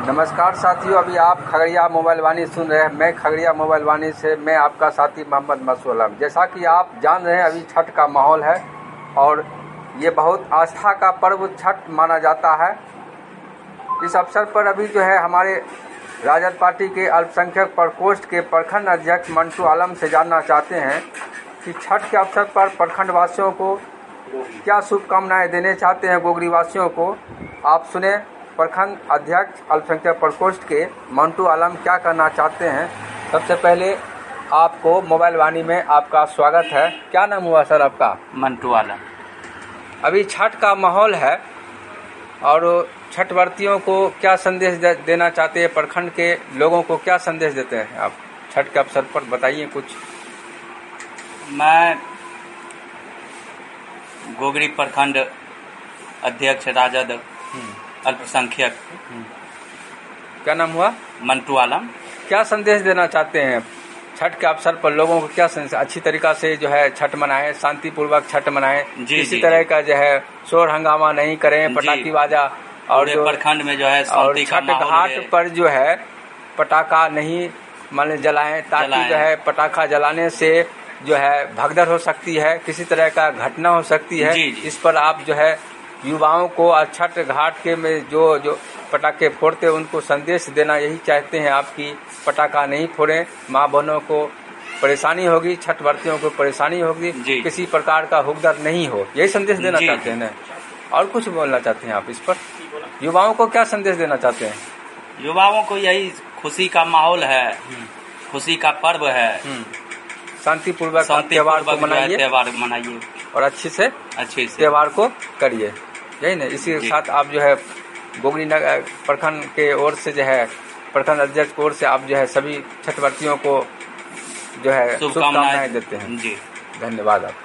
नमस्कार साथियों, अभी आप खगड़िया मोबाइल वाणी सुन रहे हैं। मैं खगड़िया मोबाइल वाणी से मैं आपका साथी मोहम्मद मसूद आलम। जैसा कि आप जान रहे हैं, अभी छठ का माहौल है और ये बहुत आस्था का पर्व छठ माना जाता है। इस अवसर पर अभी जो है हमारे राजद पार्टी के अल्पसंख्यक प्रकोष्ठ के प्रखंड अध्यक्ष मंटू आलम से जानना चाहते हैं कि छठ के अवसर पर प्रखंड वासियों को क्या शुभकामनाएं देने चाहते हैं गोगरी वासियों को। आप सुने प्रखंड अध्यक्ष अल्पसंख्यक प्रकोष्ठ के मंटू आलम क्या करना चाहते हैं। सबसे पहले आपको मोबाइल वाणी में आपका स्वागत है। क्या नाम हुआ सर आपका? मंटू आलम। अभी छठ का माहौल है और छठ व्रतियों को क्या संदेश देना चाहते हैं? प्रखंड के लोगों को क्या संदेश देते हैं आप छठ के अवसर पर? बताइए कुछ। मैं गोगरी प्रखंड अध्यक्ष राजद अल्पसंख्यक। क्या नाम हुआ? मंटू आलम। क्या संदेश देना चाहते हैं छठ के अवसर पर लोगों को? क्या संदेश? अच्छी तरीका से जो है छठ मनाएं, शांतिपूर्वक छठ मनाएं, किसी तरह का जो है शोर हंगामा नहीं करें, पटाखी बाजा और जो प्रखंड में जो है और छठ घाट पर जो है पटाखा नहीं मान जलाएं, ताकि जो है पटाखा जलाने से जो है भगदड़ हो सकती है, किसी तरह का घटना हो सकती है। इस पर आप जो है युवाओं को और छठ घाट के में जो पटाखे फोड़ते उनको संदेश देना यही चाहते हैं आप कि पटाखा नहीं फोड़ें। माँ बहनों को परेशानी होगी, छठ व्रतियों को परेशानी होगी, किसी प्रकार का हुक्दर नहीं हो, यही संदेश देना चाहते हैं ना? और कुछ बोलना चाहते हैं आप इस पर? युवाओं को क्या संदेश देना चाहते हैं? युवाओं को यही खुशी का माहौल है, खुशी का पर्व है, शांतिपूर्वक त्योहार को मनाइए और अच्छे से त्योहार को करिए, यही ना? इसी के साथ आप जो है गोगरी नगर प्रखंड के ओर से जो है प्रखंड अध्यक्ष की ओर से आप जो है सभी छठ व्रतियों को जो है शुभकामनाएं देते हैं। जी, धन्यवाद आप।